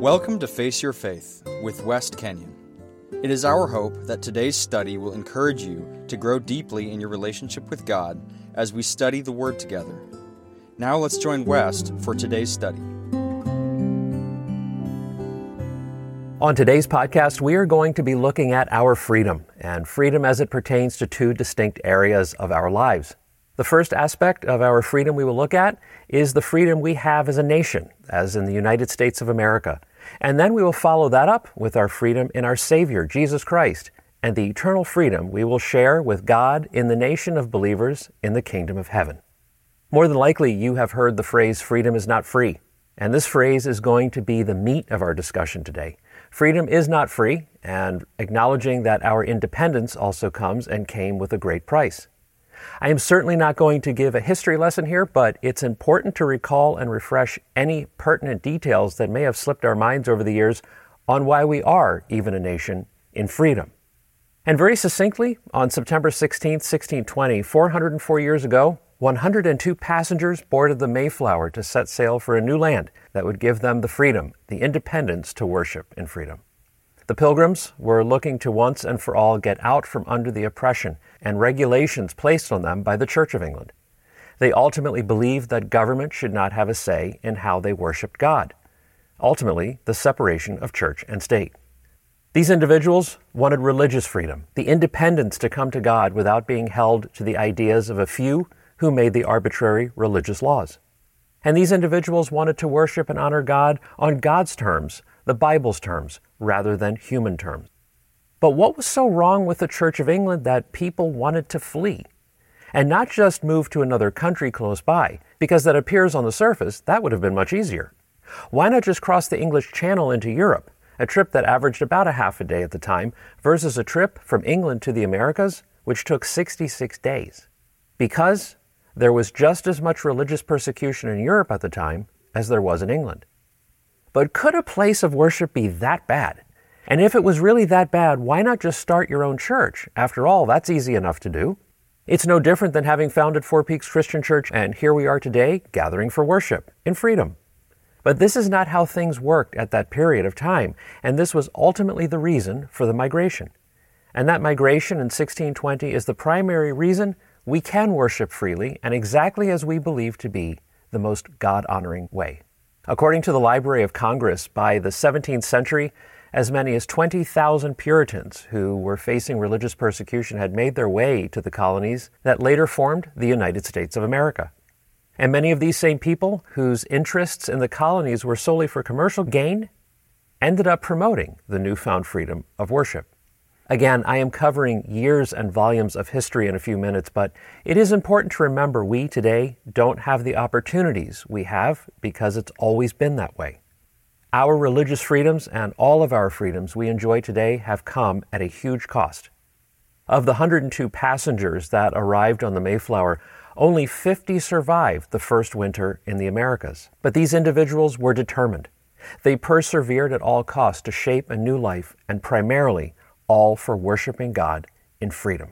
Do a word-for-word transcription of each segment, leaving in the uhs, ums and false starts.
Welcome to Face Your Faith with West Kenyon. It is our hope that today's study will encourage you to grow deeply in your relationship with God as we study the Word together. Now let's join West for today's study. On today's podcast, we are going to be looking at our freedom, and freedom as it pertains to two distinct areas of our lives. The first aspect of our freedom we will look at is the freedom we have as a nation, as in the United States of America. And then we will follow that up with our freedom in our Savior, Jesus Christ, and the eternal freedom we will share with God in the nation of believers in the kingdom of heaven. More than likely, you have heard the phrase, freedom is not free. And this phrase is going to be the meat of our discussion today. Freedom is not free, and acknowledging that our independence also comes and came with a great price. I am certainly not going to give a history lesson here, but it's important to recall and refresh any pertinent details that may have slipped our minds over the years on why we are even a nation in freedom. And very succinctly, on September sixteenth, sixteen twenty, four hundred four years ago, one hundred two passengers boarded the Mayflower to set sail for a new land that would give them the freedom, the independence to worship in freedom. The Pilgrims were looking to once and for all get out from under the oppression and regulations placed on them by the Church of England. They ultimately believed that government should not have a say in how they worshiped God. Ultimately, the separation of church and state. These individuals wanted religious freedom, the independence to come to God without being held to the ideas of a few who made the arbitrary religious laws. And these individuals wanted to worship and honor God on God's terms, the Bible's terms, rather than human terms. But what was so wrong with the Church of England that people wanted to flee? And not just move to another country close by, because that appears on the surface, that would have been much easier. Why not just cross the English Channel into Europe, a trip that averaged about a half a day at the time, versus a trip from England to the Americas, which took sixty-six days? Because there was just as much religious persecution in Europe at the time as there was in England. But could a place of worship be that bad? And if it was really that bad, why not just start your own church? After all, that's easy enough to do. It's no different than having founded Four Peaks Christian Church, and here we are today, gathering for worship, in freedom. But this is not how things worked at that period of time, and this was ultimately the reason for the migration. And that migration in sixteen twenty is the primary reason we can worship freely and exactly as we believe to be the most God-honoring way. According to the Library of Congress, by the seventeenth century, as many as twenty thousand Puritans who were facing religious persecution had made their way to the colonies that later formed the United States of America. And many of these same people, whose interests in the colonies were solely for commercial gain, ended up promoting the newfound freedom of worship. Again, I am covering years and volumes of history in a few minutes, but it is important to remember we today don't have the opportunities we have because it's always been that way. Our religious freedoms and all of our freedoms we enjoy today have come at a huge cost. Of the one hundred two passengers that arrived on the Mayflower, only fifty survived the first winter in the Americas. But these individuals were determined. They persevered at all costs to shape a new life, and primarily all for worshiping God in freedom.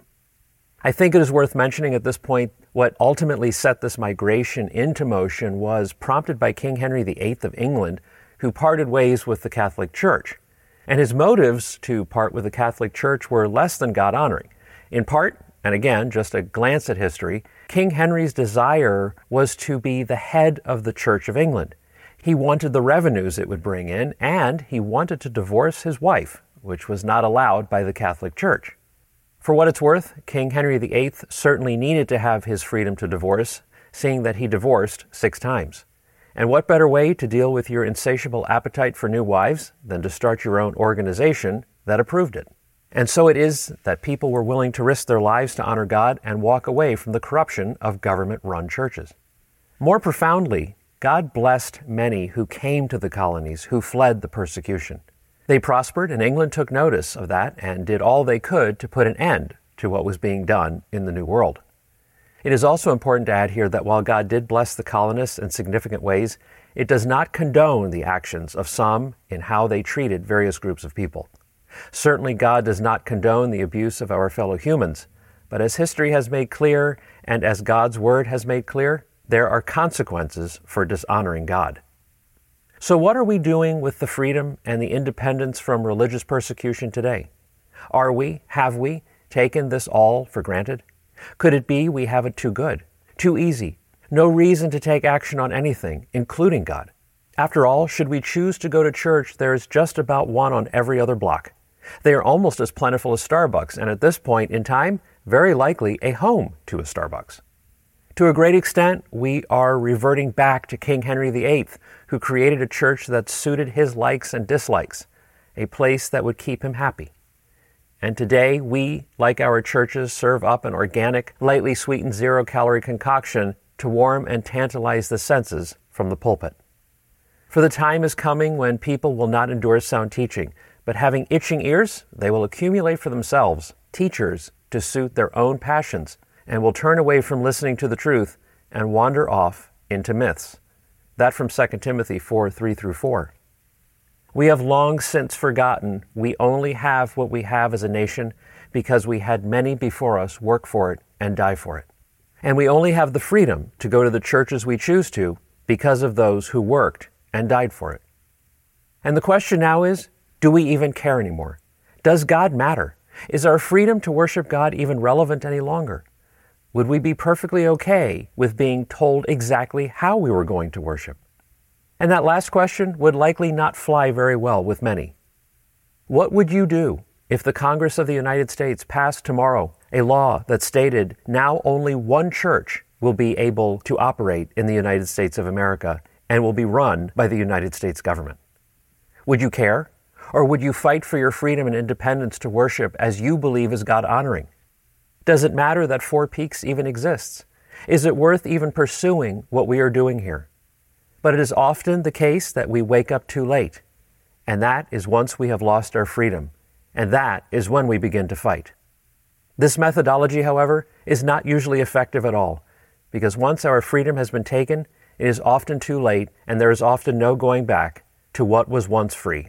I think it is worth mentioning at this point what ultimately set this migration into motion was prompted by King Henry the Eighth of England, who parted ways with the Catholic Church. And his motives to part with the Catholic Church were less than God-honoring. In part, and again, just a glance at history, King Henry's desire was to be the head of the Church of England. He wanted the revenues it would bring in, and he wanted to divorce his wife, which was not allowed by the Catholic Church. For what it's worth, King Henry the Eighth certainly needed to have his freedom to divorce, seeing that he divorced six times. And what better way to deal with your insatiable appetite for new wives than to start your own organization that approved it? And so it is that people were willing to risk their lives to honor God and walk away from the corruption of government-run churches. More profoundly, God blessed many who came to the colonies, who fled the persecution. They prospered, and England took notice of that and did all they could to put an end to what was being done in the New World. It is also important to add here that while God did bless the colonists in significant ways, it does not condone the actions of some in how they treated various groups of people. Certainly God does not condone the abuse of our fellow humans, but as history has made clear and as God's Word has made clear, there are consequences for dishonoring God. So what are we doing with the freedom and the independence from religious persecution today? Are we, have we, taken this all for granted? Could it be we have it too good, too easy, no reason to take action on anything, including God? After all, should we choose to go to church, there is just about one on every other block. They are almost as plentiful as Starbucks, and at this point in time, very likely a home to a Starbucks. To a great extent, we are reverting back to King Henry the Eighth, who created a church that suited his likes and dislikes, a place that would keep him happy. And today, we, like our churches, serve up an organic, lightly sweetened zero-calorie concoction to warm and tantalize the senses from the pulpit. For the time is coming when people will not endure sound teaching, but having itching ears, they will accumulate for themselves teachers to suit their own passions, and will turn away from listening to the truth and wander off into myths. That from Second Timothy four, three through four. We have long since forgotten we only have what we have as a nation because we had many before us work for it and die for it. And we only have the freedom to go to the churches we choose to because of those who worked and died for it. And the question now is, do we even care anymore? Does God matter? Is our freedom to worship God even relevant any longer? Would we be perfectly okay with being told exactly how we were going to worship? And that last question would likely not fly very well with many. What would you do if the Congress of the United States passed tomorrow a law that stated now only one church will be able to operate in the United States of America and will be run by the United States government? Would you care? Or would you fight for your freedom and independence to worship as you believe is God-honoring? Does it matter that Four Peaks even exists? Is it worth even pursuing what we are doing here? But it is often the case that we wake up too late, and that is once we have lost our freedom, and that is when we begin to fight. This methodology, however, is not usually effective at all, because once our freedom has been taken, it is often too late, and there is often no going back to what was once free.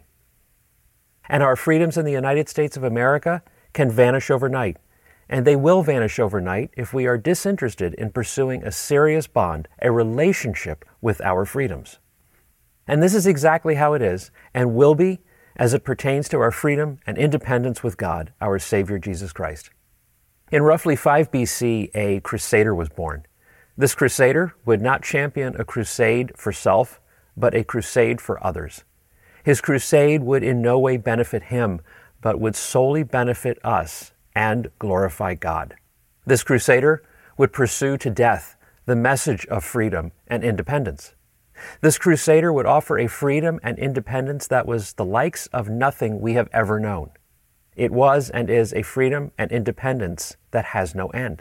And our freedoms in the United States of America can vanish overnight. And they will vanish overnight if we are disinterested in pursuing a serious bond, a relationship with our freedoms. And this is exactly how it is, and will be, as it pertains to our freedom and independence with God, our Savior Jesus Christ. In roughly five B C, a crusader was born. This crusader would not champion a crusade for self, but a crusade for others. His crusade would in no way benefit him, but would solely benefit us and glorify God. This crusader would pursue to death the message of freedom and independence. This crusader would offer a freedom and independence that was the likes of nothing we have ever known. It was and is a freedom and independence that has no end.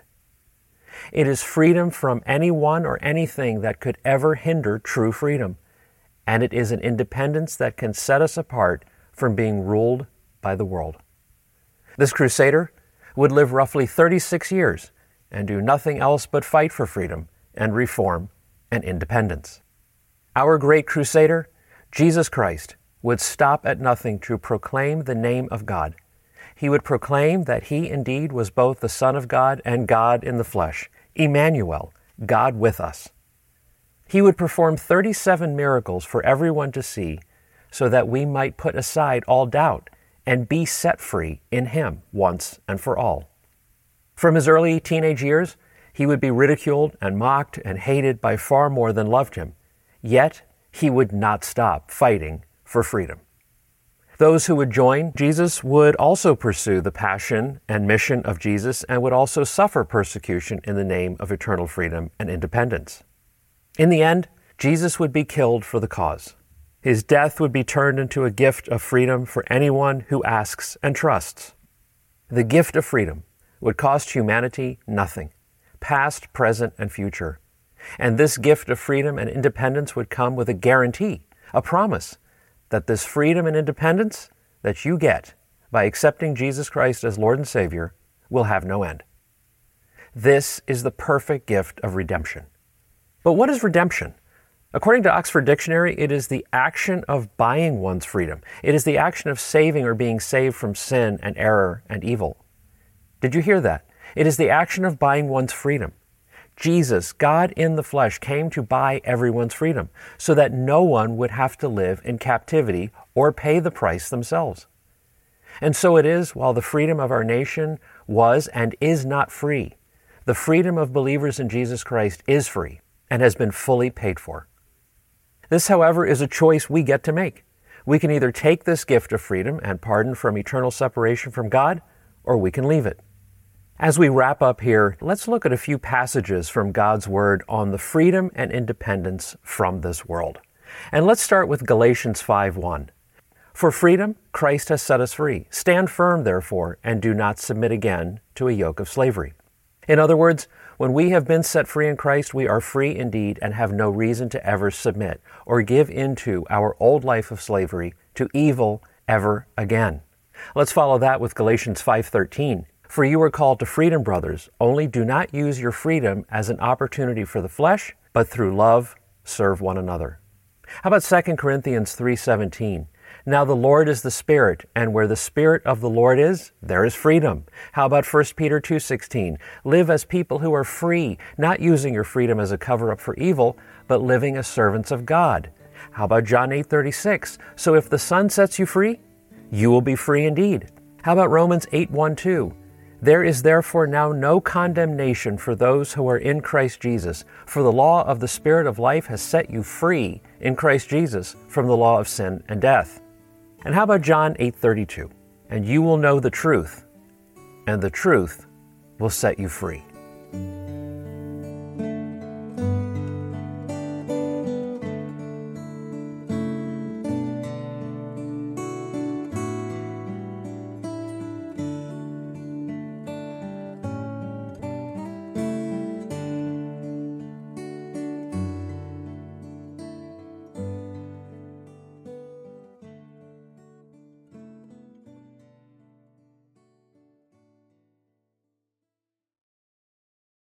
It is freedom from anyone or anything that could ever hinder true freedom, and it is an independence that can set us apart from being ruled by the world. This crusader would live roughly thirty-six years and do nothing else but fight for freedom and reform and independence. Our great crusader, Jesus Christ, would stop at nothing to proclaim the name of God. He would proclaim that he indeed was both the Son of God and God in the flesh, Emmanuel, God with us. He would perform thirty-seven miracles for everyone to see so that we might put aside all doubt and be set free in him once and for all. From his early teenage years, he would be ridiculed and mocked and hated by far more than loved him. Yet, he would not stop fighting for freedom. Those who would join Jesus would also pursue the passion and mission of Jesus and would also suffer persecution in the name of eternal freedom and independence. In the end, Jesus would be killed for the cause. His death would be turned into a gift of freedom for anyone who asks and trusts. The gift of freedom would cost humanity nothing, past, present, and future. And this gift of freedom and independence would come with a guarantee, a promise, that this freedom and independence that you get by accepting Jesus Christ as Lord and Savior will have no end. This is the perfect gift of redemption. But what is redemption? According to Oxford Dictionary, it is the action of buying one's freedom. It is the action of saving or being saved from sin and error and evil. Did you hear that? It is the action of buying one's freedom. Jesus, God in the flesh, came to buy everyone's freedom so that no one would have to live in captivity or pay the price themselves. And so it is, while the freedom of our nation was and is not free, the freedom of believers in Jesus Christ is free and has been fully paid for. This, however, is a choice we get to make. We can either take this gift of freedom and pardon from eternal separation from God, or we can leave it. As we wrap up here, let's look at a few passages from God's Word on the freedom and independence from this world. And let's start with Galatians five one. For freedom, Christ has set us free. Stand firm, therefore, and do not submit again to a yoke of slavery. In other words, when we have been set free in Christ, we are free indeed and have no reason to ever submit or give into our old life of slavery to evil ever again. Let's follow that with Galatians five thirteen. For you are called to freedom, brothers, only do not use your freedom as an opportunity for the flesh, but through love serve one another. How about Second Corinthians three seventeen? Now the Lord is the Spirit, and where the Spirit of the Lord is, there is freedom. How about First Peter two sixteen? Live as people who are free, not using your freedom as a cover-up for evil, but living as servants of God. How about John eight thirty-six? So if the Son sets you free, you will be free indeed. How about Romans eight twelve? There is therefore now no condemnation for those who are in Christ Jesus, for the law of the Spirit of life has set you free in Christ Jesus from the law of sin and death. And how about John eight thirty-two? And you will know the truth, and the truth will set you free.